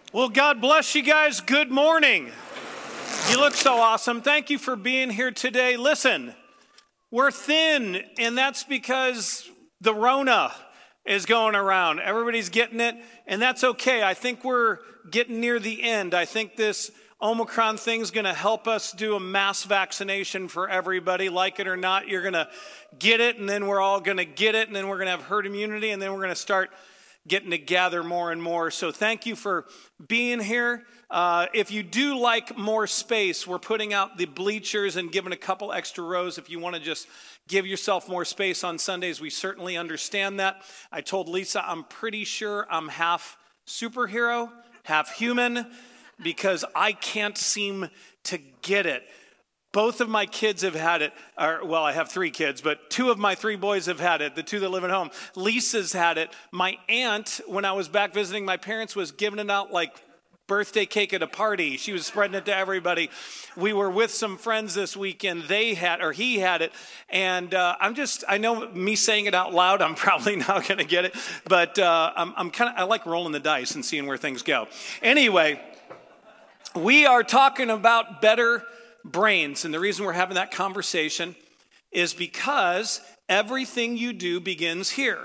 Well, God bless you guys. Good morning. You look so awesome. Thank you for being here today. Listen, we're thin, and that's because the Rona is going around. Everybody's getting it, and that's okay. I think we're getting near the end. I think this Omicron thing's going to help us do a mass vaccination for everybody. Like it or not, you're going to get it, and then we're all going to get it, and then we're going to have herd immunity, and then we're going to start getting to gather more and more. So thank you for being here. If you do like more space, we're putting out the bleachers and giving a couple extra rows. If you want to just give yourself more space on Sundays, we certainly understand that. I told Lisa I'm pretty sure I'm half superhero, half human, because I can't seem to get it. Both of my kids have had it, well, I have 3 kids, but 2 of my 3 boys have had it, the 2 that live at home. Lisa's had it. My aunt, when I was back visiting my parents, was giving it out like birthday cake at a party. She was spreading it to everybody. We were with some friends this weekend. He had it. And I know me saying it out loud, I'm probably not going to get it, but I like rolling the dice and seeing where things go. Anyway, we are talking about better brains, and the reason we're having that conversation is because everything you do begins here.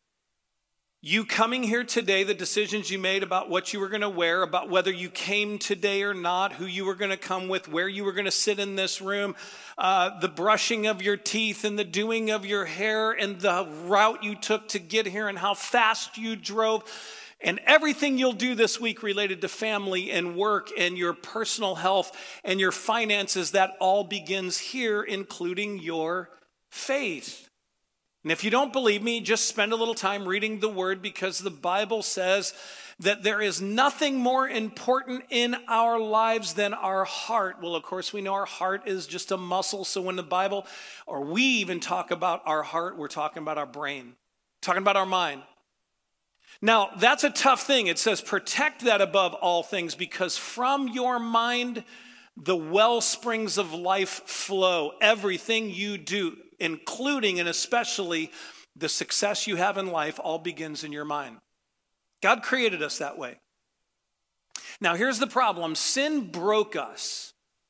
You coming here today, the decisions you made about what you were going to wear, about whether you came today or not, who you were going to come with, where you were going to sit in this room, the brushing of your teeth and the doing of your hair and the route you took to get here and how fast you drove. And everything you'll do this week related to family and work and your personal health and your finances, that all begins here, including your faith. And if you don't believe me, just spend a little time reading the Word, because the Bible says that there is nothing more important in our lives than our heart. Well, of course, we know our heart is just a muscle. So when the Bible, or we even talk about our heart, we're talking about our brain, talking about our mind. Now, that's a tough thing. It says protect that above all things, because from your mind, the well springs of life flow. Everything you do, including and especially the success you have in life, all begins in your mind. God created us that way. Now, here's the problem. Sin broke us.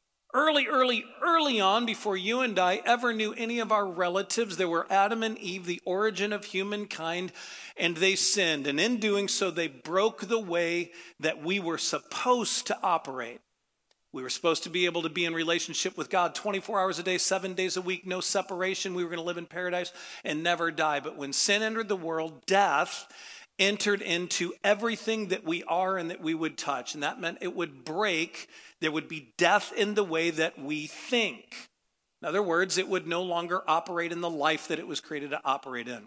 Early on, before you and I ever knew any of our relatives, there were Adam and Eve, the origin of humankind, and they sinned. And in doing so, they broke the way that we were supposed to operate. We were supposed to be able to be in relationship with God 24 hours a day, 7 days a week, no separation. We were going to live in paradise and never die. But when sin entered the world, death entered into everything that we are and that we would touch. And that meant it would break. There would be death in the way that we think. In other words, it would no longer operate in the life that it was created to operate in.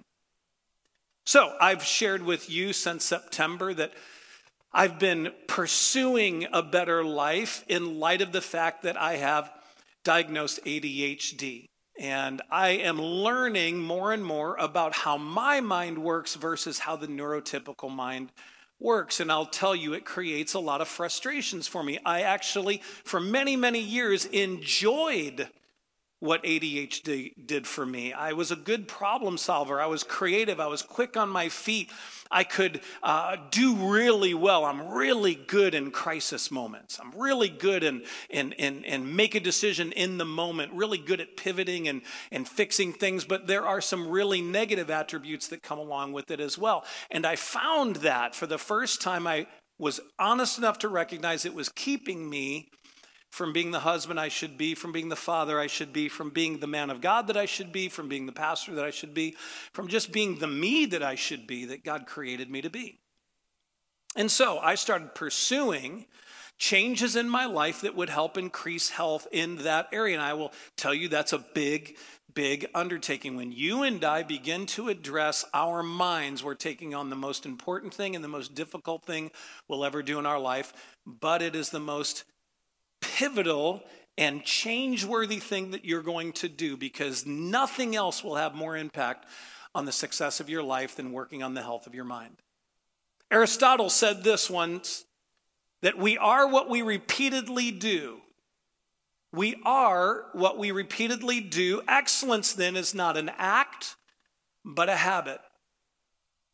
So I've shared with you since September that I've been pursuing a better life in light of the fact that I have diagnosed ADHD. And I am learning more and more about how my mind works versus how the neurotypical mind works. And I'll tell you, it creates a lot of frustrations for me. I actually, for many, many years, enjoyed what ADHD did for me. I was a good problem solver. I was creative. I was quick on my feet. I could do really well. I'm really good in crisis moments. I'm really good in make a decision in the moment, really good at pivoting and fixing things. But there are some really negative attributes that come along with it as well. And I found that for the first time, I was honest enough to recognize it was keeping me from being the husband I should be, from being the father I should be, from being the man of God that I should be, from being the pastor that I should be, from just being the me that I should be, that God created me to be. And so I started pursuing changes in my life that would help increase health in that area. And I will tell you, that's a big undertaking. When you and I begin to address our minds, we're taking on the most important thing and the most difficult thing we'll ever do in our life, but it is the most pivotal and change-worthy thing that you're going to do, because nothing else will have more impact on the success of your life than working on the health of your mind. Aristotle said this once, that we are what we repeatedly do. We are what we repeatedly do. Excellence, then, is not an act, but a habit.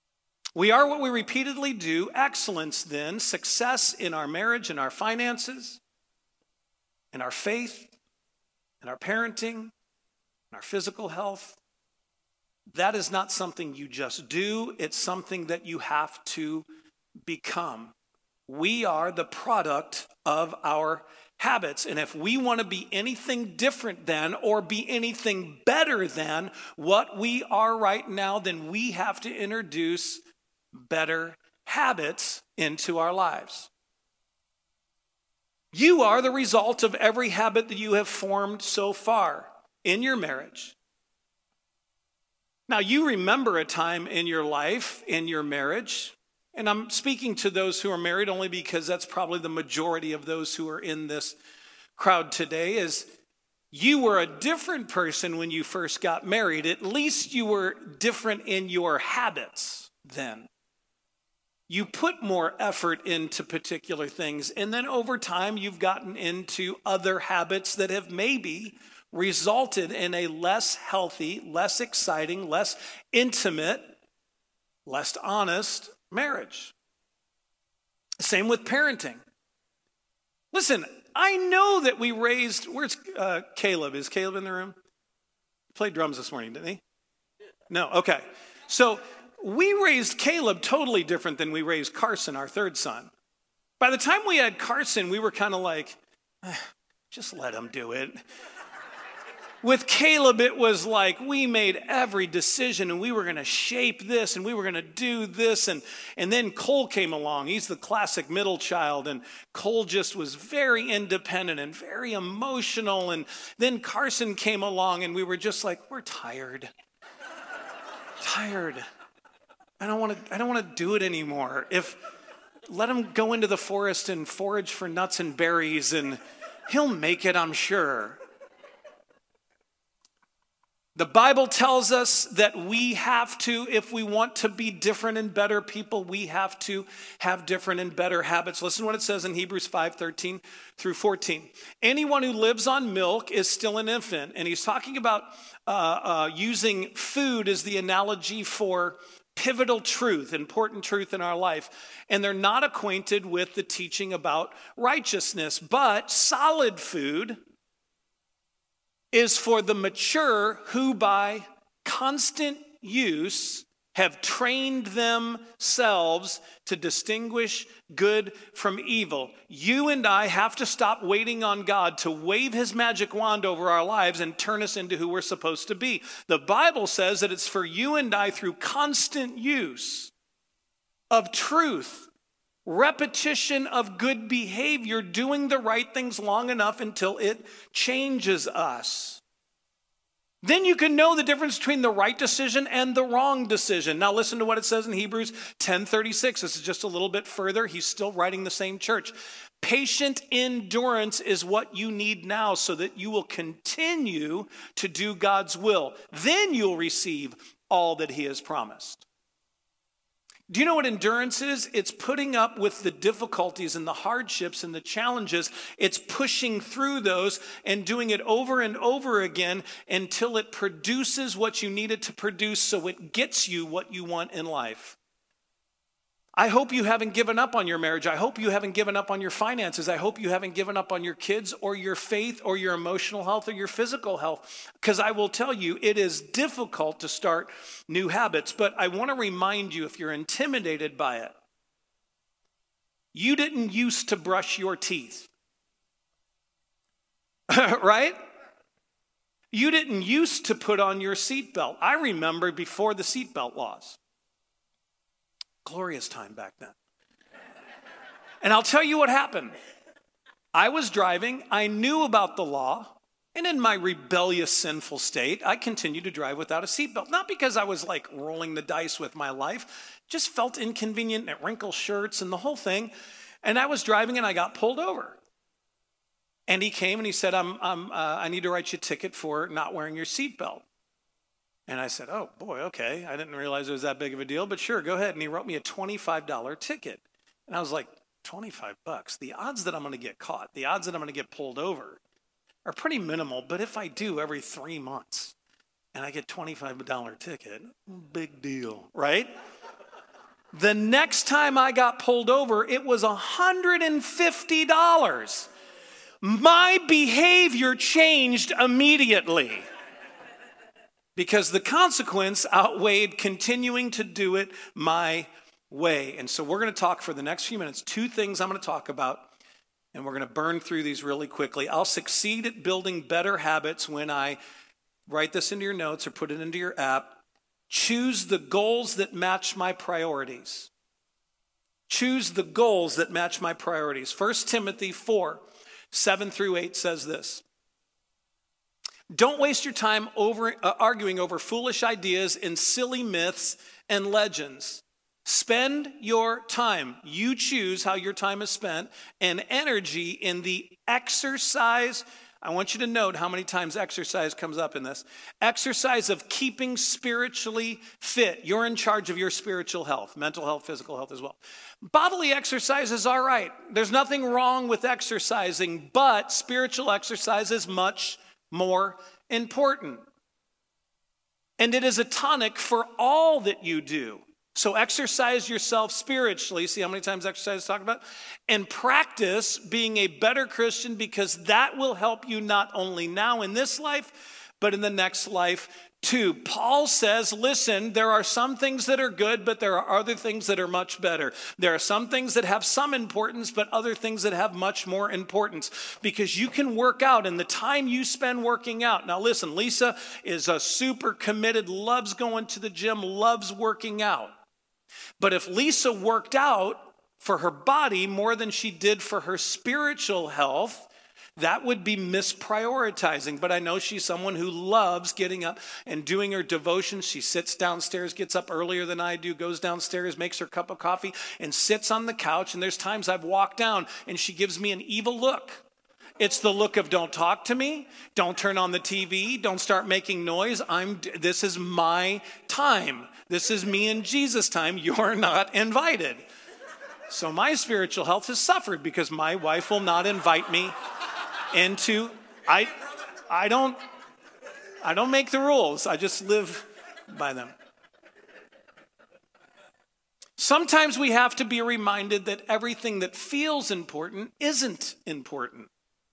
We are what we repeatedly do. Excellence, then, success in our marriage and our finances, in our faith, in our parenting, in our physical health. That is not something you just do. It's something that you have to become. We are the product of our habits. And if we want to be anything different than or be anything better than what we are right now, then we have to introduce better habits into our lives. You are the result of every habit that you have formed so far in your marriage. Now, you remember a time in your life, in your marriage, and I'm speaking to those who are married only because that's probably the majority of those who are in this crowd today, is you were a different person when you first got married. At least you were different in your habits then. You put more effort into particular things, and then over time you've gotten into other habits that have maybe resulted in a less healthy, less exciting, less intimate, less honest marriage. Same with parenting. Listen, I know that we raised, where's Caleb? Is Caleb in the room? He played drums this morning, didn't he? No, okay. So we raised Caleb totally different than we raised Carson, our third son. By the time we had Carson, we were kind of like, just let him do it. With Caleb, it was like we made every decision and we were going to shape this and we were going to do this. And then Cole came along. He's the classic middle child. And Cole just was very independent and very emotional. And then Carson came along and we were just like, we're tired. Tired. I don't want to do it anymore. Let him go into the forest and forage for nuts and berries and he'll make it, I'm sure. The Bible tells us that we have to, if we want to be different and better people, we have to have different and better habits. Listen to what it says in Hebrews 5:13 through 14. Anyone who lives on milk is still an infant. And he's talking about using food as the analogy for pivotal truth, important truth in our life. And they're not acquainted with the teaching about righteousness. But solid food is for the mature who by constant use have trained themselves to distinguish good from evil. You and I have to stop waiting on God to wave his magic wand over our lives and turn us into who we're supposed to be. The Bible says that it's for you and I through constant use of truth, repetition of good behavior, doing the right things long enough until it changes us. Then you can know the difference between the right decision and the wrong decision. Now listen to what it says in Hebrews 10:36. This is just a little bit further. He's still writing the same church. Patient endurance is what you need now so that you will continue to do God's will. Then you'll receive all that he has promised. Do you know what endurance is? It's putting up with the difficulties and the hardships and the challenges. It's pushing through those and doing it over and over again until it produces what you need it to produce so it gets you what you want in life. I hope you haven't given up on your marriage. I hope you haven't given up on your finances. I hope you haven't given up on your kids or your faith or your emotional health or your physical health. Because I will tell you, it is difficult to start new habits. But I want to remind you, if you're intimidated by it, you didn't used to brush your teeth. Right? You didn't used to put on your seatbelt. I remember before the seatbelt laws. Glorious time back then. And I'll tell you what happened. I was driving. I knew about the law. And in my rebellious, sinful state, I continued to drive without a seatbelt. Not because I was like rolling the dice with my life. Just felt inconvenient and it wrinkled shirts and the whole thing. And I was driving and I got pulled over. And he came and he said, I need to write you a ticket for not wearing your seatbelt. And I said, oh, boy, okay. I didn't realize it was that big of a deal, but sure, go ahead. And he wrote me a $25 ticket. And I was like, $25? The odds that I'm going to get caught, the odds that I'm going to get pulled over are pretty minimal. But if I do every 3 months and I get $25 ticket, big deal, right? The next time I got pulled over, it was $150. My behavior changed immediately because the consequence outweighed continuing to do it my way. And so we're going to talk for the next few minutes, two things I'm going to talk about, and we're going to burn through these really quickly. I'll succeed at building better habits when I write this into your notes or put it into your app. Choose the goals that match my priorities. Choose the goals that match my priorities. 1 Timothy 4, 7 through 8 says this. Don't waste your time arguing over foolish ideas and silly myths and legends. Spend your time. You choose how your time is spent and energy in the exercise. I want you to note how many times exercise comes up in this. Exercise of keeping spiritually fit. You're in charge of your spiritual health, mental health, physical health as well. Bodily exercise is all right. There's nothing wrong with exercising, but spiritual exercise is much more important. And it is a tonic for all that you do. So exercise yourself spiritually. See how many times exercise is talked about? And practice being a better Christian, because that will help you not only now in this life, but in the next life too. Paul says, listen, there are some things that are good, but there are other things that are much better. There are some things that have some importance, but other things that have much more importance, because you can work out in the time you spend working out. Now listen, Lisa is a super committed, loves going to the gym, loves working out. But if Lisa worked out for her body more than she did for her spiritual health, that would be misprioritizing. But I know she's someone who loves getting up and doing her devotions. She sits downstairs, gets up earlier than I do, goes downstairs, makes her cup of coffee, and sits on the couch. And there's times I've walked down and she gives me an evil look. It's the look of don't talk to me, don't turn on the TV, don't start making noise. This is my time. This is me and Jesus time. You're not invited. So my spiritual health has suffered because my wife will not invite me into, I don't make the rules. I just live by them. Sometimes we have to be reminded that everything that feels important isn't important.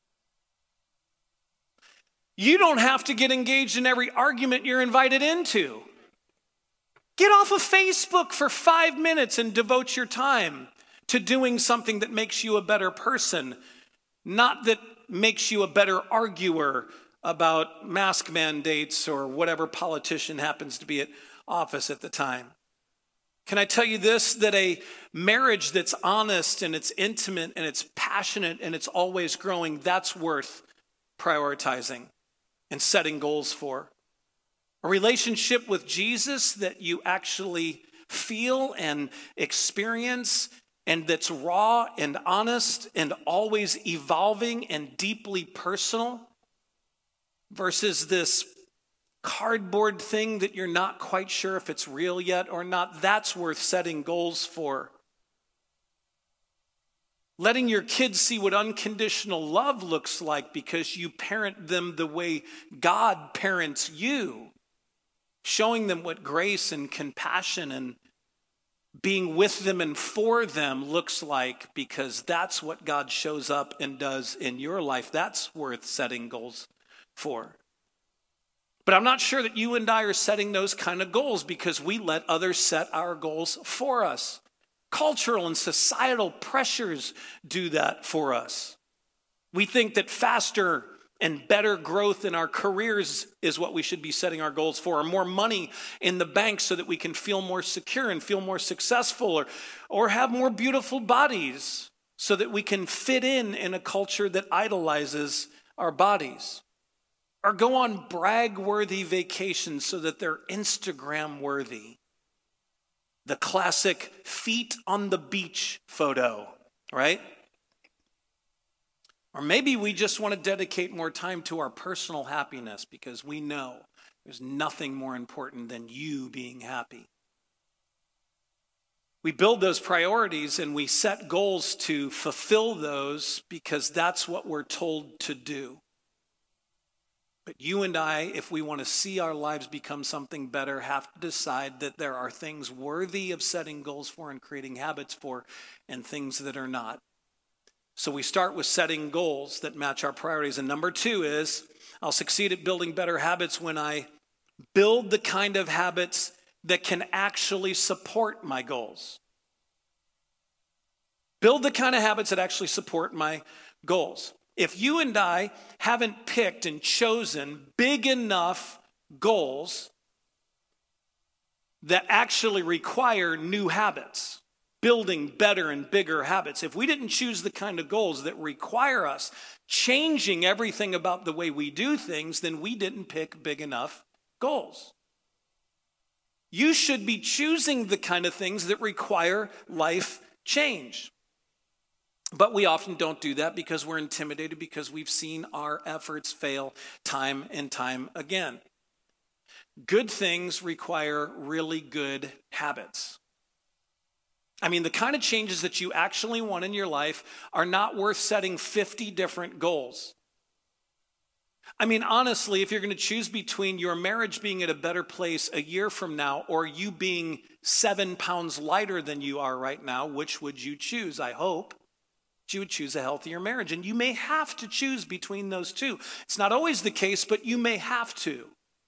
You don't have to get engaged in every argument you're invited into. Get off of Facebook for 5 minutes and devote your time to doing something that makes you a better person, not that makes you a better arguer about mask mandates or whatever politician happens to be at office at the time. Can I tell you this, that a marriage that's honest and it's intimate and it's passionate and it's always growing, that's worth prioritizing and setting goals for. A relationship with Jesus that you actually feel and experience and that's raw and honest and always evolving and deeply personal versus this cardboard thing that you're not quite sure if it's real yet or not, that's worth setting goals for. Letting your kids see what unconditional love looks like because you parent them the way God parents you. Showing them what grace and compassion and being with them and for them looks like, because that's what God shows up and does in your life. That's worth setting goals for. But I'm not sure that you and I are setting those kind of goals because we let others set our goals for us. Cultural and societal pressures do that for us. We think that faster and better growth in our careers is what we should be setting our goals for, or more money in the bank so that we can feel more secure and feel more successful, or have more beautiful bodies so that we can fit in a culture that idolizes our bodies, or go on brag-worthy vacations so that they're Instagram-worthy. The classic feet on the beach photo, right? Or maybe we just want to dedicate more time to our personal happiness because we know there's nothing more important than you being happy. We build those priorities and we set goals to fulfill those because that's what we're told to do. But you and I, if we want to see our lives become something better, have to decide that there are things worthy of setting goals for and creating habits for, and things that are not. So we start with setting goals that match our priorities. And number 2 is, I'll succeed at building better habits when I build the kind of habits that can actually support my goals. Build the kind of habits that actually support my goals. If you and I haven't picked and chosen big enough goals that actually require new habits, building better and bigger habits, if we didn't choose the kind of goals that require us changing everything about the way we do things, then we didn't pick big enough goals. You should be choosing the kind of things that require life change. But we often don't do that because we're intimidated, because we've seen our efforts fail time and time again. Good things require really good habits. I mean, the kind of changes that you actually want in your life are not worth setting 50 different goals. I mean, honestly, if you're going to choose between your marriage being at a better place a year from now or you being 7 pounds lighter than you are right now, which would you choose? I hope you would choose a healthier marriage. And you may have to choose between those two. It's not always the case, but you may have to.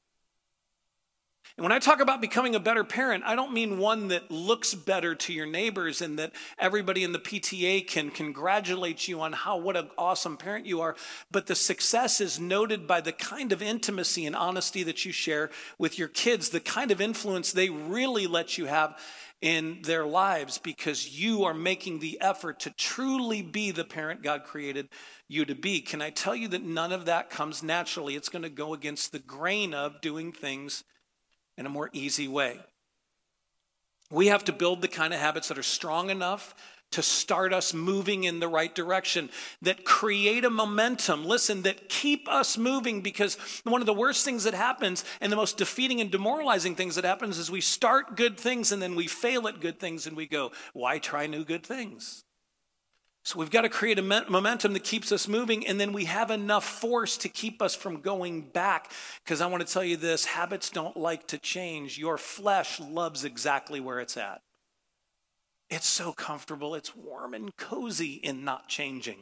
And when I talk about becoming a better parent, I don't mean one that looks better to your neighbors and that everybody in the PTA can congratulate you on what an awesome parent you are. But the success is noted by the kind of intimacy and honesty that you share with your kids, the kind of influence they really let you have in their lives because you are making the effort to truly be the parent God created you to be. Can I tell you that none of that comes naturally? It's going to go against the grain of doing things in a more easy way. We have to build the kind of habits that are strong enough to start us moving in the right direction, that create a momentum, listen, that keep us moving, because one of the worst things that happens and the most defeating and demoralizing things that happens is we start good things and then we fail at good things and we go, why try new good things? So we've got to create a momentum that keeps us moving, and then we have enough force to keep us from going back, because I want to tell you this, habits don't like to change. Your flesh loves exactly where it's at. It's so comfortable. It's warm and cozy in not changing.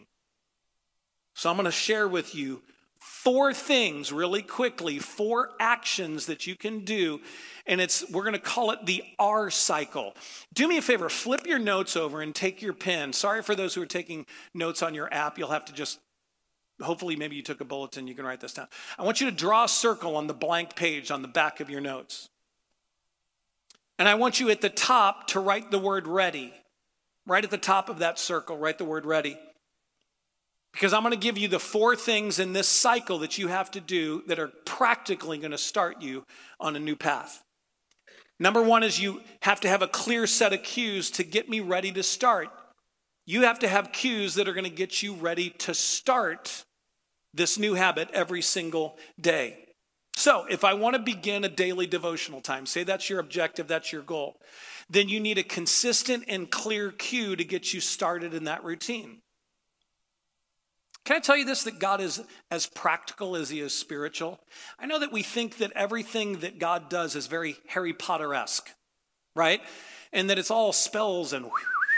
So I'm going to share with you 4 things really quickly, 4 actions that you can do. And we're going to call it the R cycle. Do me a favor, flip your notes over and take your pen. Sorry for those who are taking notes on your app. You'll have to just, hopefully maybe you took a bulletin, you can write this down. I want you to draw a circle on the blank page on the back of your notes. And I want you at the top to write the word ready. Right at the top of that circle, write the word ready. Because I'm going to give you the 4 things in this cycle that you have to do that are practically going to start you on a new path. Number 1 is you have to have a clear set of cues to get me ready to start. You have to have cues that are going to get you ready to start this new habit every single day. So if I want to begin a daily devotional time, say that's your objective, that's your goal, then you need a consistent and clear cue to get you started in that routine. Can I tell you this, that God is as practical as he is spiritual? I know that we think that everything that God does is very Harry Potter-esque, right? And that it's all spells and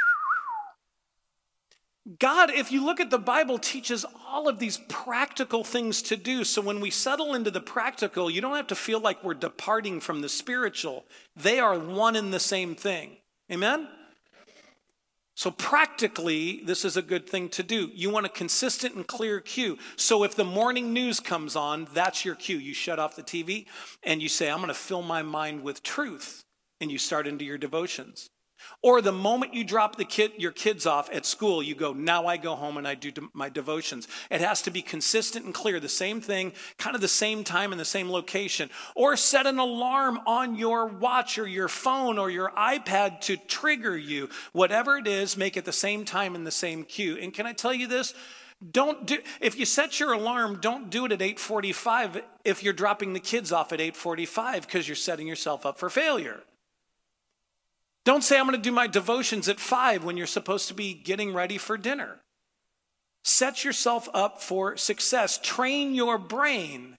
God, if you look at the Bible, teaches all of these practical things to do. So when we settle into the practical, you don't have to feel like we're departing from the spiritual. They are one and the same thing. Amen? So practically, this is a good thing to do. You want a consistent and clear cue. So if the morning news comes on, that's your cue. You shut off the TV and you say, I'm going to fill my mind with truth. And you start into your devotions. Or the moment you drop your kids off at school, you go, now I go home and I do my devotions. It has to be consistent and clear, the same thing, kind of the same time and the same location. Or set an alarm on your watch or your phone or your iPad to trigger you. Whatever it is, make it the same time and the same cue. And can I tell you this? If you set your alarm, don't do it at 8:45 if you're dropping the kids off at 8:45 because you're setting yourself up for failure. Don't say I'm going to do my devotions at 5 when you're supposed to be getting ready for dinner. Set yourself up for success. Train your brain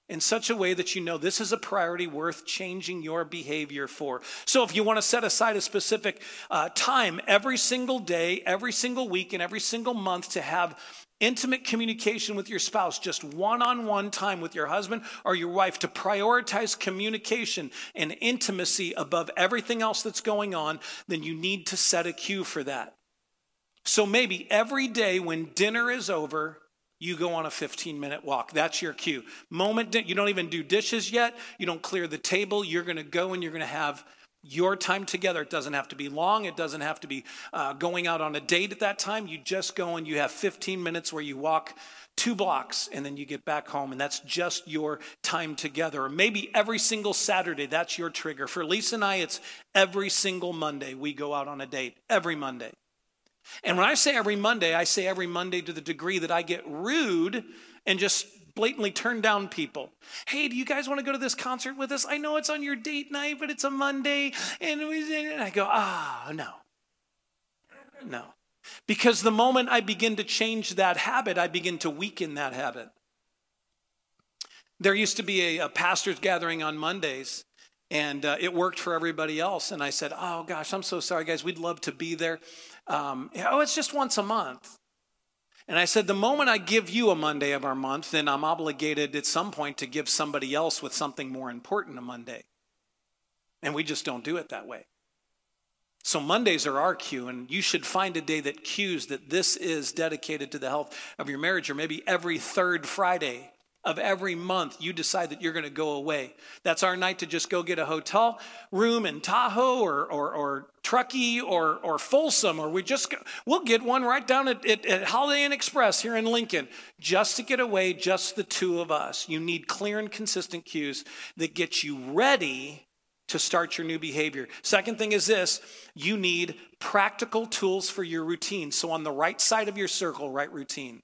in such a way that you know this is a priority worth changing your behavior for. So if you want to set aside a specific time every single day, every single week, and every single month to have intimate communication with your spouse, just one-on-one time with your husband or your wife, to prioritize communication and intimacy above everything else that's going on, then you need to set a cue for that. So maybe every day when dinner is over, you go on a 15-minute walk. That's your cue. You don't even do dishes yet. You don't clear the table. You're going to go and you're going to have your time together. It doesn't have to be long. It doesn't have to be going out on a date at that time. You just go and you have 15 minutes where you walk 2 blocks and then you get back home, and that's just your time together. Or maybe every single Saturday, that's your trigger. For Lisa and I, it's every single Monday we go out on a date. Every Monday. And when I say every Monday, I say every Monday to the degree that I get rude and just blatantly turn down people. Hey, do you guys want to go to this concert with us? I know it's on your date night, but it's a Monday. And I go, no. Because the moment I begin to change that habit, I begin to weaken that habit. There used to be a pastor's gathering on Mondays, and it worked for everybody else. And I said, oh gosh, I'm so sorry, guys. We'd love to be there. It's just once a month. And I said, the moment I give you a Monday of our month, then I'm obligated at some point to give somebody else with something more important a Monday. And we just don't do it that way. So Mondays are our cue, and you should find a day that cues that this is dedicated to the health of your marriage. Or maybe every third Friday of every month, you decide that you're going to go away. That's our night to just go get a hotel room in Tahoe or Truckee or Folsom, or we'll get one right down at Holiday Inn Express here in Lincoln, just to get away, just the two of us. You need clear and consistent cues that get you ready to start your new behavior. Second thing is this: you need practical tools for your routine. So on the right side of your circle, write routine.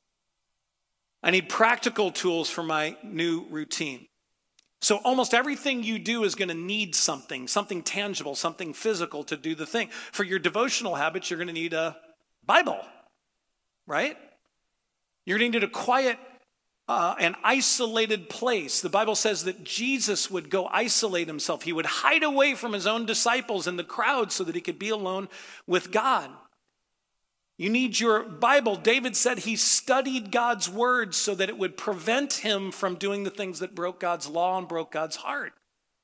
I need practical tools for my new routine. So almost everything you do is going to need something tangible, something physical to do the thing. For your devotional habits, you're going to need a Bible, right? You're going to need a quiet and isolated place. The Bible says that Jesus would go isolate himself. He would hide away from his own disciples and the crowd so that he could be alone with God. You need your Bible. David said he studied God's word so that it would prevent him from doing the things that broke God's law and broke God's heart.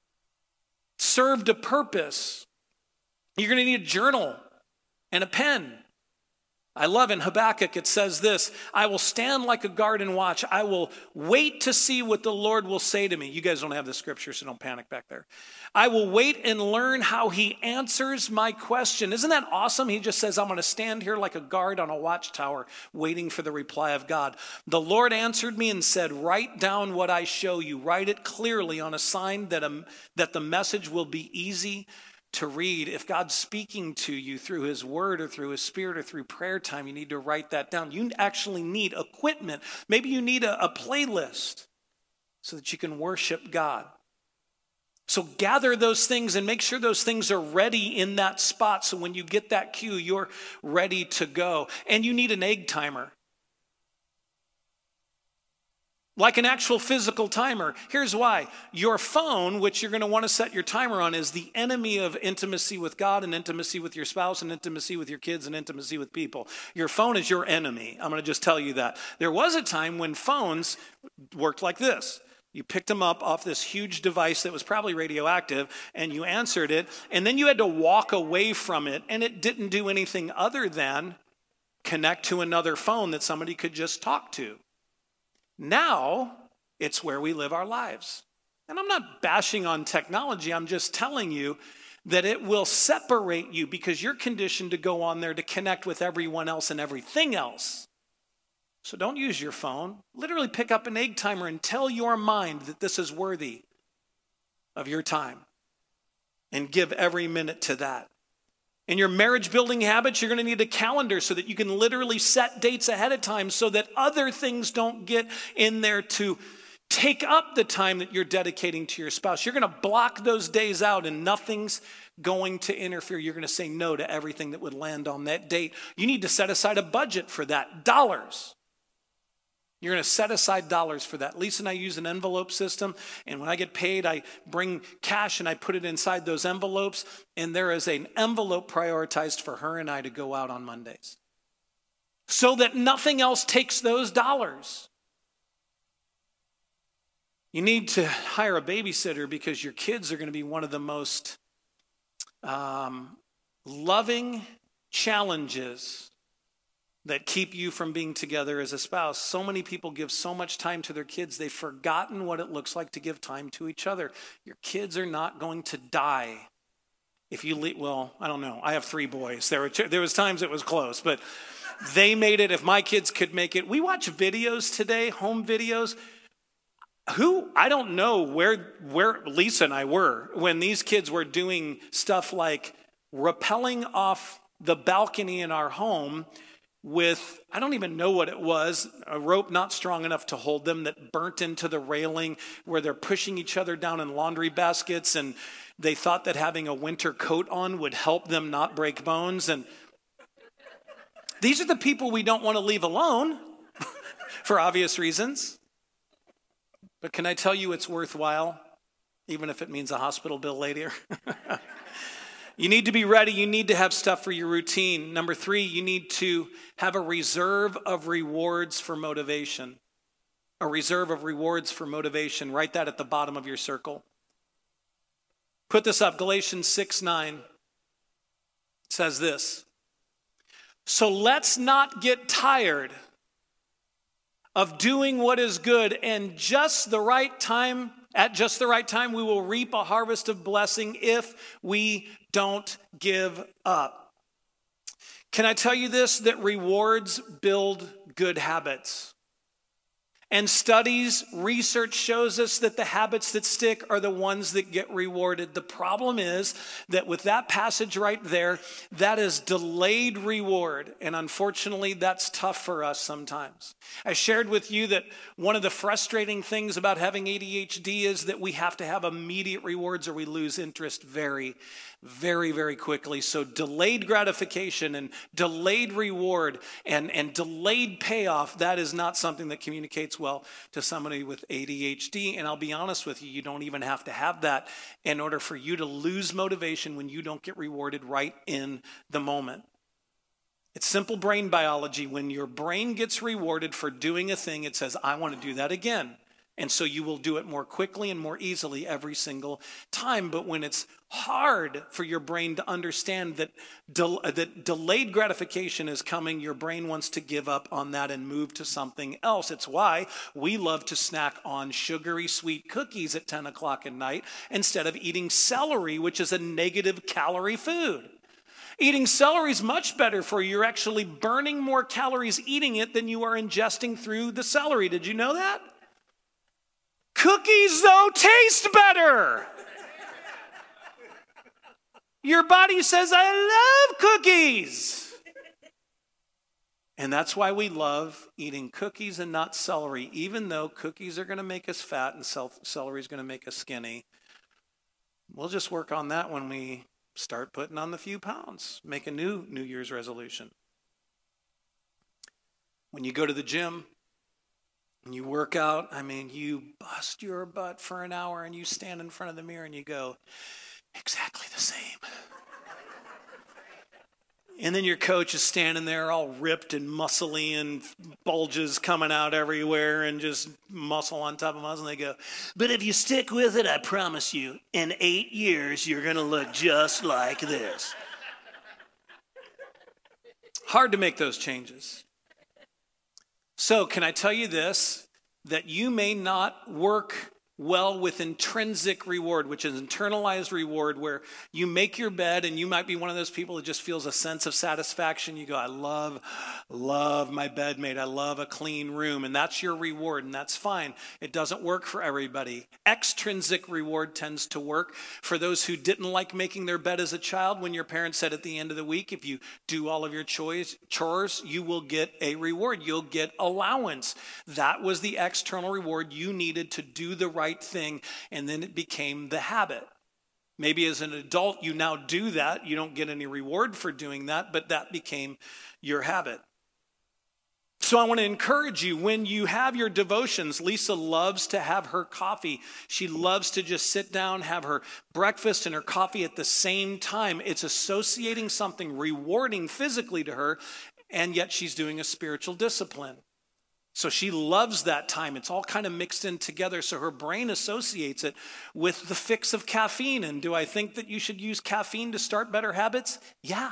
It served a purpose. You're going to need a journal and a pen. I love in Habakkuk, it says this: I will stand like a guard and watch. I will wait to see what the Lord will say to me. You guys don't have the scripture, so don't panic back there. I will wait and learn how he answers my question. Isn't that awesome? He just says, I'm going to stand here like a guard on a watchtower, waiting for the reply of God. The Lord answered me and said, write down what I show you. Write it clearly on a sign that the message will be easy to read. If God's speaking to you through his word or through his spirit or through prayer time, you need to write that down. You actually need equipment. Maybe you need a playlist so that you can worship God. So gather those things and make sure those things are ready in that spot, so when you get that cue, you're ready to go. And you need an egg timer. Like an actual physical timer. Here's why. Your phone, which you're going to want to set your timer on, is the enemy of intimacy with God and intimacy with your spouse and intimacy with your kids and intimacy with people. Your phone is your enemy. I'm going to just tell you that. There was a time when phones worked like this. You picked them up off this huge device that was probably radioactive, and you answered it, and then you had to walk away from it, and it didn't do anything other than connect to another phone that somebody could just talk to. Now, it's where we live our lives. And I'm not bashing on technology. I'm just telling you that it will separate you because you're conditioned to go on there to connect with everyone else and everything else. So don't use your phone. Literally pick up an egg timer and tell your mind that this is worthy of your time. And give every minute to that. In your marriage building habits, you're going to need a calendar so that you can literally set dates ahead of time so that other things don't get in there to take up the time that you're dedicating to your spouse. You're going to block those days out and nothing's going to interfere. You're going to say no to everything that would land on that date. You need to set aside a budget for that. Dollars. You're going to set aside dollars for that. Lisa and I use an envelope system, and when I get paid, I bring cash and I put it inside those envelopes, and there is an envelope prioritized for her and I to go out on Mondays so that nothing else takes those dollars. You need to hire a babysitter because your kids are going to be one of the most loving challenges that keep you from being together as a spouse. So many people give so much time to their kids, they've forgotten what it looks like to give time to each other. Your kids are not going to die if you leave. Well, I don't know. I have 3 boys. There was times it was close, but they made it. If my kids could make it. We watch videos today, home videos. I don't know where Lisa and I were when these kids were doing stuff like rappelling off the balcony in our home with, I don't even know what it was, a rope not strong enough to hold them that burnt into the railing, where they're pushing each other down in laundry baskets, and they thought that having a winter coat on would help them not break bones. And these are the people we don't want to leave alone for obvious reasons. But can I tell you it's worthwhile, even if it means a hospital bill later? You need to be ready. You need to have stuff for your routine. Number 3, you need to have a reserve of rewards for motivation. A reserve of rewards for motivation. Write that at the bottom of your circle. Put this up. Galatians 6:9 says this. So let's not get tired of doing what is good, and at just the right time, we will reap a harvest of blessing if we don't give up. Can I tell you this, that rewards build good habits? And research shows us that the habits that stick are the ones that get rewarded. The problem is that with that passage right there, that is delayed reward. And unfortunately, that's tough for us sometimes. I shared with you that one of the frustrating things about having ADHD is that we have to have immediate rewards or we lose interest very, very, very quickly. So delayed gratification and delayed reward and delayed payoff, that is not something that communicates well to somebody with ADHD. And I'll be honest with you, you don't even have to have that in order for you to lose motivation when you don't get rewarded right in the moment. It's simple brain biology. When your brain gets rewarded for doing a thing, it says, I want to do that again. And so you will do it more quickly and more easily every single time. But when it's hard for your brain to understand that delayed gratification is coming, your brain wants to give up on that and move to something else. It's why we love to snack on sugary sweet cookies at 10 o'clock at night instead of eating celery, which is a negative calorie food. Eating celery is much better for you. You're actually burning more calories eating it than you are ingesting through the celery. Did you know that? Cookies, though, taste better. Your body says, I love cookies. And that's why we love eating cookies and not celery, even though cookies are going to make us fat and celery is going to make us skinny. We'll just work on that when we start putting on the few pounds. Make a New Year's resolution. When you go to the gym, and you work out, you bust your butt for an hour and you stand in front of the mirror and you go, exactly the same. And then your coach is standing there all ripped and muscly and bulges coming out everywhere and just muscle on top of muscle. And they go, but if you stick with it, I promise you, in 8 years, you're going to look just like this. Hard to make those changes. So can I tell you this, that you may not work well with intrinsic reward, which is internalized reward, where you make your bed and you might be one of those people that just feels a sense of satisfaction. You go, I love my bed made. I love a clean room. And that's your reward, and that's fine. It doesn't work for everybody. Extrinsic reward tends to work for those who didn't like making their bed as a child. When your parents said at the end of the week, if you do all of your chores, you will get a reward. You'll get allowance. That was the external reward you needed to do the right thing, and then it became the habit. Maybe as an adult, you now do that. You don't get any reward for doing that, but that became your habit. So I want to encourage you, when you have your devotions, Lisa loves to have her coffee. She loves to just sit down, have her breakfast and her coffee at the same time. It's associating something rewarding physically to her, and yet she's doing a spiritual discipline. So she loves that time. It's all kind of mixed in together, so her brain associates it with the fix of caffeine. And do I think that you should use caffeine to start better habits? Yeah.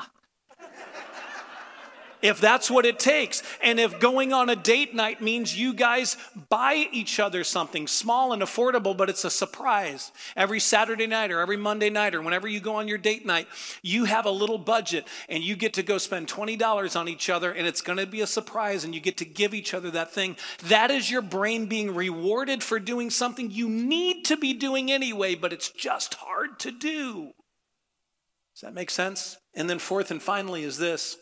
If that's what it takes. And if going on a date night means you guys buy each other something small and affordable, but it's a surprise. Every Saturday night or every Monday night or whenever you go on your date night, you have a little budget and you get to go spend $20 on each other, and it's going to be a surprise, and you get to give each other that thing. That is your brain being rewarded for doing something you need to be doing anyway, but it's just hard to do. Does that make sense? And then fourth and finally is this.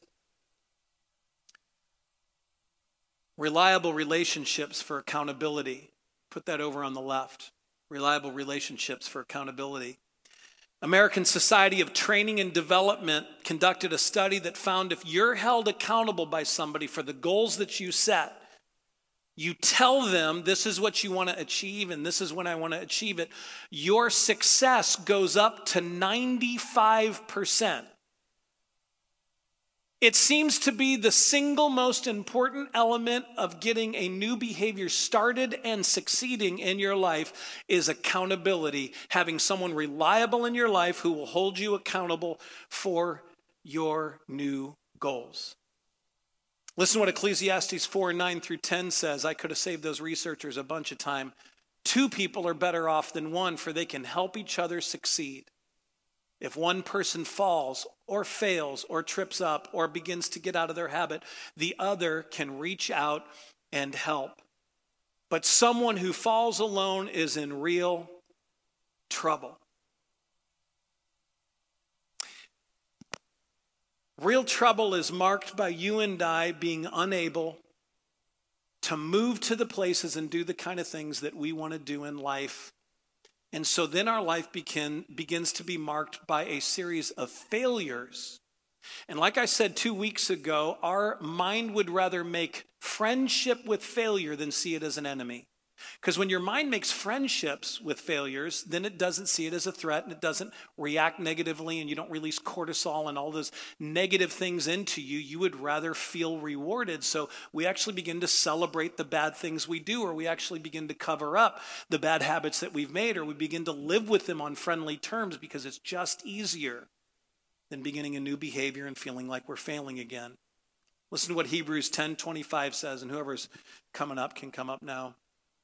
Reliable relationships for accountability. Put that over on the left. Reliable relationships for accountability. American Society of Training and Development conducted a study that found if you're held accountable by somebody for the goals that you set, you tell them this is what you want to achieve and this is when I want to achieve it, your success goes up to 95%. It seems to be the single most important element of getting a new behavior started and succeeding in your life is accountability. Having someone reliable in your life who will hold you accountable for your new goals. Listen to what Ecclesiastes 4:9-10 says. I could have saved those researchers a bunch of time. 2 people are better off than 1, for they can help each other succeed. If one person falls or fails or trips up or begins to get out of their habit, the other can reach out and help. But someone who falls alone is in real trouble. Real trouble is marked by you and I being unable to move to the places and do the kind of things that we want to do in life. And so then our life begins to be marked by a series of failures. And like I said 2 weeks ago, our mind would rather make friendship with failure than see it as an enemy. Because when your mind makes friendships with failures, then it doesn't see it as a threat, and it doesn't react negatively, and you don't release cortisol and all those negative things into you. You would rather feel rewarded. So we actually begin to celebrate the bad things we do, or we actually begin to cover up the bad habits that we've made, or we begin to live with them on friendly terms because it's just easier than beginning a new behavior and feeling like we're failing again. Listen to what Hebrews 10:25 says, and whoever's coming up can come up now.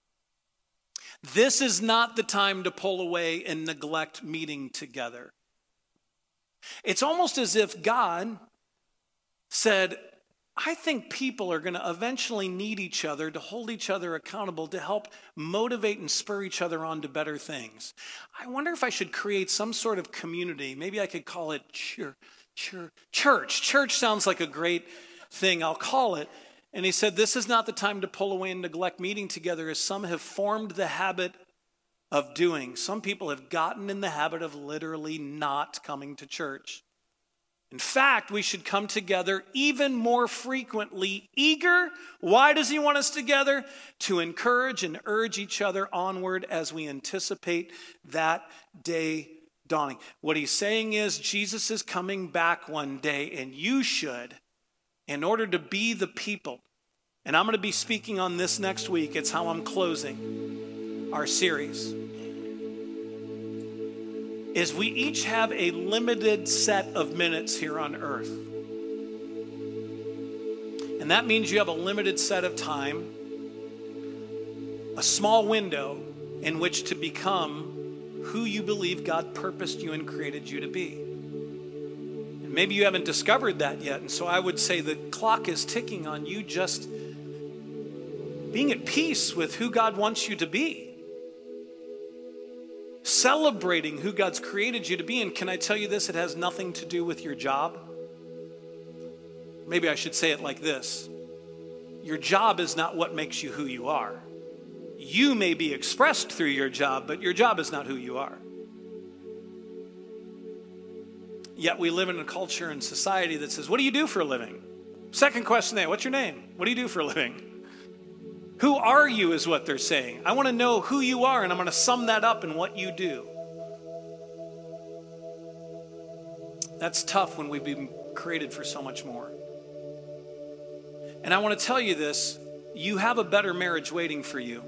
This is not the time to pull away and neglect meeting together. It's almost as if God said, I think people are going to eventually need each other to hold each other accountable, to help motivate and spur each other on to better things. I wonder if I should create some sort of community. Maybe I could call it church. Church sounds like a great thing. I'll call it. And he said, this is not the time to pull away and neglect meeting together, as some have formed the habit of doing. Some people have gotten in the habit of literally not coming to church. In fact, we should come together even more frequently, eager. Why does he want us together? To encourage and urge each other onward as we anticipate that day dawning. What he's saying is Jesus is coming back one day, and you should, in order to be the people, and I'm going to be speaking on this next week. It's how I'm closing our series. Is we each have a limited set of minutes here on earth. And that means you have a limited set of time, a small window in which to become who you believe God purposed you and created you to be. Maybe you haven't discovered that yet, and so I would say the clock is ticking on you just being at peace with who God wants you to be. Celebrating who God's created you to be. And can I tell you this? It has nothing to do with your job. Maybe I should say it like this. Your job is not what makes you who you are. You may be expressed through your job, but your job is not who you are. Yet we live in a culture and society that says, what do you do for a living? Second question there, what's your name? What do you do for a living? Who are you is what they're saying. I want to know who you are, and I'm going to sum that up in what you do. That's tough when we've been created for so much more. And I want to tell you this, you have a better marriage waiting for you.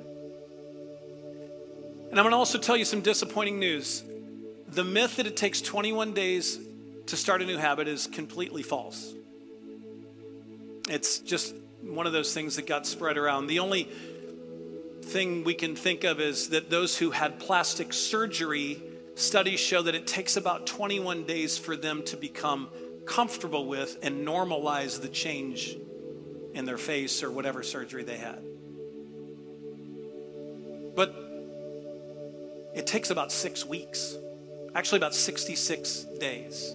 And I'm going to also tell you some disappointing news. The myth that it takes 21 days to start a new habit is completely false. It's just one of those things that got spread around. The only thing we can think of is that those who had plastic surgery, studies show that it takes about 21 days for them to become comfortable with and normalize the change in their face or whatever surgery they had. But it takes about 6 weeks, actually about 66 days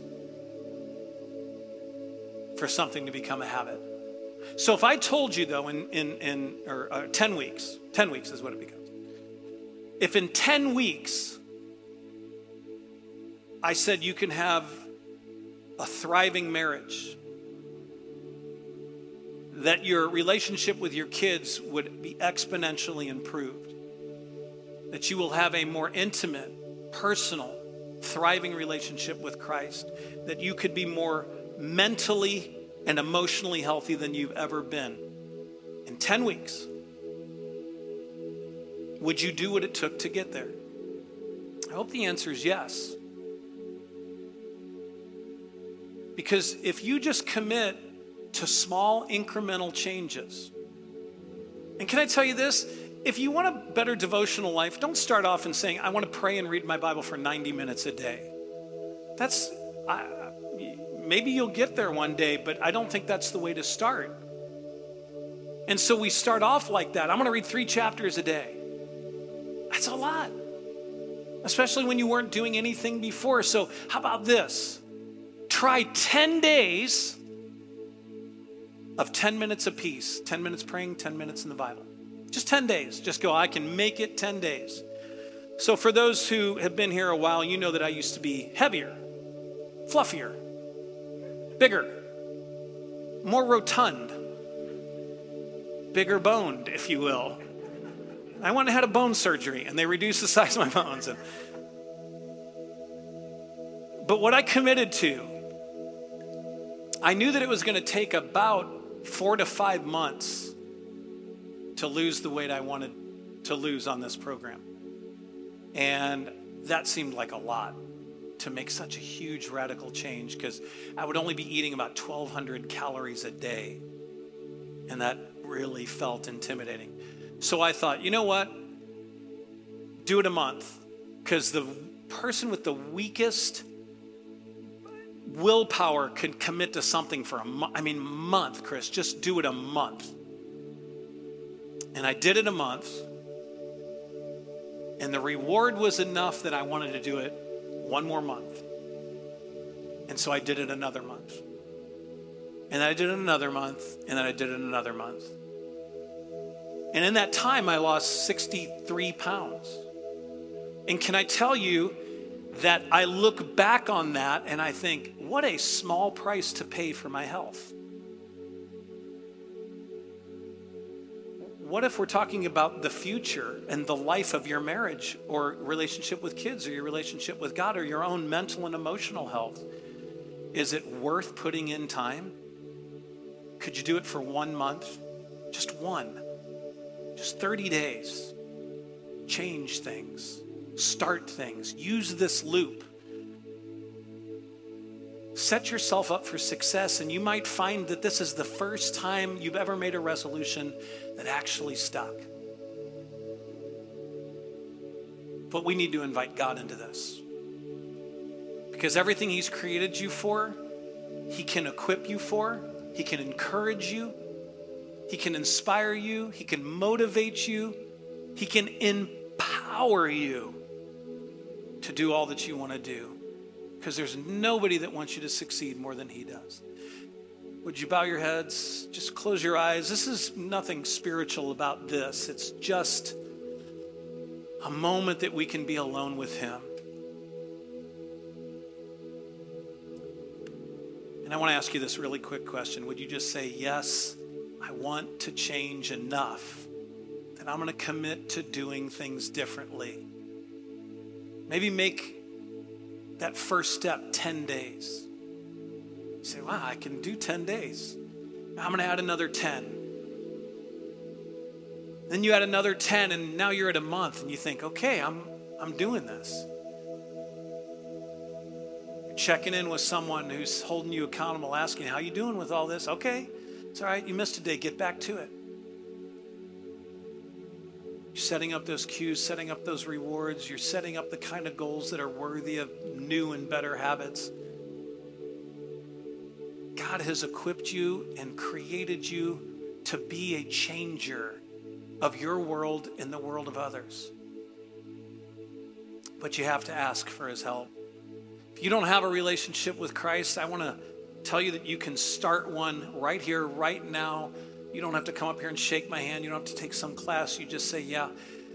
for something to become a habit. So if I told you though in 10 weeks is what it becomes. If in 10 weeks I said you can have a thriving marriage, that your relationship with your kids would be exponentially improved, that you will have a more intimate, personal, thriving relationship with Christ, that you could be more mentally and emotionally healthy than you've ever been. In 10 weeks, would you do what it took to get there? I hope the answer is yes. Because if you just commit to small incremental changes, and can I tell you this? If you want a better devotional life, don't start off in saying, I want to pray and read my Bible for 90 minutes a day. Maybe you'll get there one day, but I don't think that's the way to start. And so we start off like that. I'm going to read 3 chapters a day. That's a lot, especially when you weren't doing anything before. So how about this? Try 10 days of 10 minutes apiece. 10 minutes praying, 10 minutes in the Bible. Just 10 days. Just go, I can make it 10 days. So for those who have been here a while, you know that I used to be heavier, fluffier, bigger, more rotund, bigger boned, if you will. I went and had a bone surgery, and they reduced the size of my bones. But what I committed to, I knew that it was going to take about 4 to 5 months to lose the weight I wanted to lose on this program. And that seemed like a lot to make such a huge radical change, because I would only be eating about 1,200 calories a day. And that really felt intimidating. So I thought, you know what? Do it a month. Because the person with the weakest willpower could commit to something for a month, Chris. Just do it a month. And I did it a month. And the reward was enough that I wanted to do it one more month. And so I did it another month. And then I did it another month. And then I did it another month. And in that time, I lost 63 pounds. And can I tell you that I look back on that and I think, what a small price to pay for my health. What if we're talking about the future and the life of your marriage or relationship with kids or your relationship with God or your own mental and emotional health? Is it worth putting in time? Could you do it for 1 month? Just one. Just 30 days. Change things. Start things. Use this loop. Set yourself up for success, and you might find that this is the first time you've ever made a resolution that actually stuck. But we need to invite God into this. Because everything He's created you for, He can equip you for, He can encourage you, He can inspire you, He can motivate you, He can empower you to do all that you want to do. Because there's nobody that wants you to succeed more than He does. Would you bow your heads? Just close your eyes. This is nothing spiritual about this. It's just a moment that we can be alone with Him. And I want to ask you this really quick question. Would you just say, yes, I want to change enough that I'm going to commit to doing things differently? Maybe make that first step 10 days. You say, wow, I can do 10 days. I'm going to add another 10. Then you add another 10, and now you're at a month, and you think, okay, I'm doing this. You're checking in with someone who's holding you accountable, asking, how you doing with all this? Okay, it's all right, you missed a day, get back to it. You're setting up those cues, setting up those rewards. You're setting up the kind of goals that are worthy of new and better habits. God has equipped you and created you to be a changer of your world and the world of others. But you have to ask for his help. If you don't have a relationship with Christ, I want to tell you that you can start one right here, right now. You don't have to come up here and shake my hand. You don't have to take some class. You just say, yeah,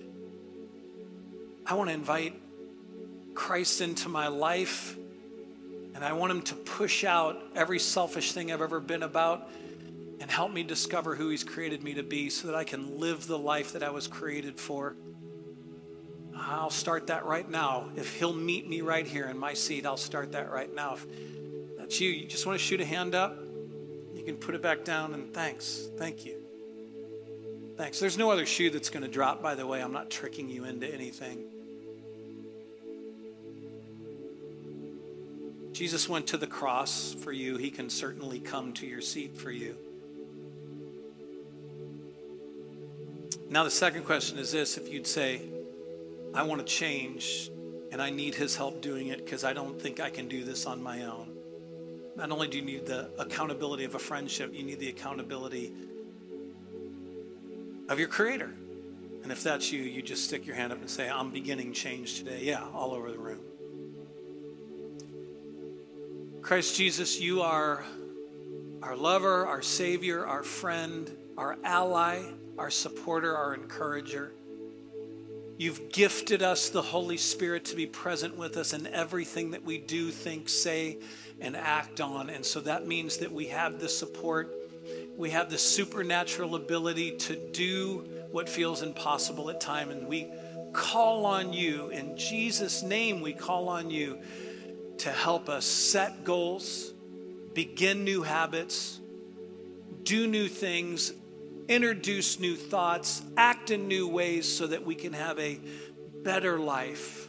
I want to invite Christ into my life, and I want him to push out every selfish thing I've ever been about and help me discover who he's created me to be so that I can live the life that I was created for. I'll start that right now. If he'll meet me right here in my seat, I'll start that right now. If that's you, you just want to shoot a hand up, you can put it back down, and thanks. Thank you. Thanks. There's no other shoe that's going to drop, by the way. I'm not tricking you into anything. Jesus went to the cross for you. He can certainly come to your seat for you. Now, the second question is this. If you'd say, I want to change, and I need his help doing it because I don't think I can do this on my own. Not only do you need the accountability of a friendship, you need the accountability of your Creator. And if that's you, you just stick your hand up and say, I'm beginning change today. Yeah, all over the room. Christ Jesus, you are our lover, our Savior, our friend, our ally, our supporter, our encourager. You've gifted us the Holy Spirit to be present with us in everything that we do, think, say, and act on. And so that means that we have the support, we have the supernatural ability to do what feels impossible at times. And we call on you, in Jesus' name, we call on you to help us set goals, begin new habits, do new things, introduce new thoughts, act in new ways so that we can have a better life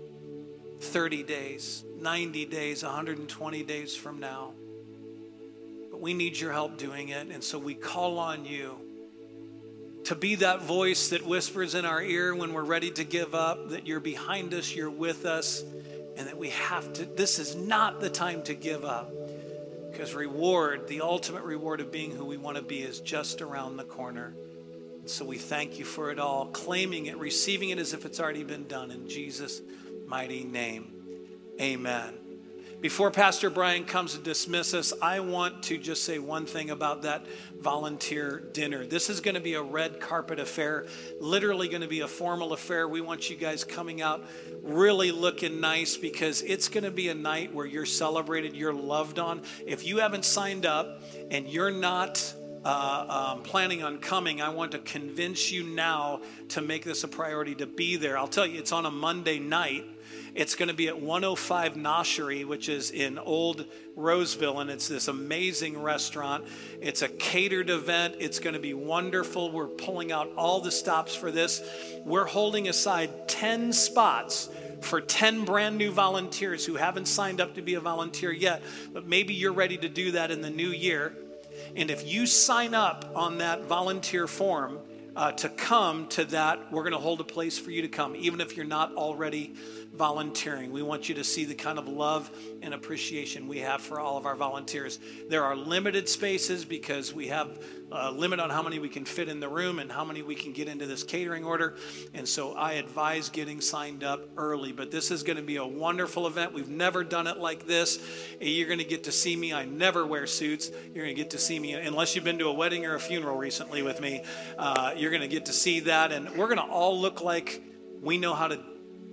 30 days, 90 days, 120 days from now. But we need your help doing it, and so we call on you to be that voice that whispers in our ear when we're ready to give up, that you're behind us, you're with us, and that we have to, this is not the time to give up. Because reward, the ultimate reward of being who we want to be is just around the corner. And so we thank you for it all, claiming it, receiving it as if it's already been done. In Jesus' mighty name, amen. Before Pastor Brian comes to dismiss us, I want to just say one thing about that volunteer dinner. This is going to be a red carpet affair, literally going to be a formal affair. We want you guys coming out really looking nice because it's going to be a night where you're celebrated, you're loved on. If you haven't signed up and you're not planning on coming, I want to convince you now to make this a priority to be there. I'll tell you, it's on a Monday night. It's going to be at 105 Noshery, which is in Old Roseville, and it's this amazing restaurant. It's a catered event. It's going to be wonderful. We're pulling out all the stops for this. We're holding aside 10 spots for 10 brand new volunteers who haven't signed up to be a volunteer yet, but maybe you're ready to do that in the new year. And if you sign up on that volunteer form to come to that, we're going to hold a place for you to come, even if you're not already volunteering. We want you to see the kind of love and appreciation we have for all of our volunteers. There are limited spaces because we have a limit on how many we can fit in the room and how many we can get into this catering order. And so I advise getting signed up early. But this is going to be a wonderful event. We've never done it like this. You're going to get to see me. I never wear suits. You're going to get to see me, unless you've been to a wedding or a funeral recently with me. You're going to get to see that. And we're going to all look like we know how to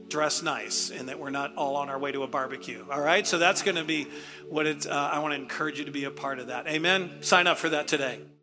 dress nice and that we're not all on our way to a barbecue. All right? So that's going to be what I want to encourage you to be a part of that. Amen? Sign up for that today.